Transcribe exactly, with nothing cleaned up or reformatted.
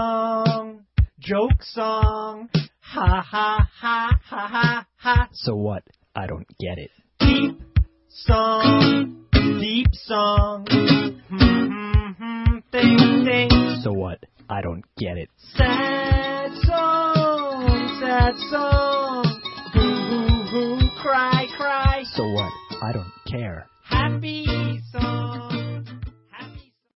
song, joke song, ha ha ha ha ha ha. So what? I don't get it. Deep song, deep song, hmm, thing, thing. So what? I don't get it. Sad song, sad song, boo hoo hoo, cry, cry. So what? I don't care. Happy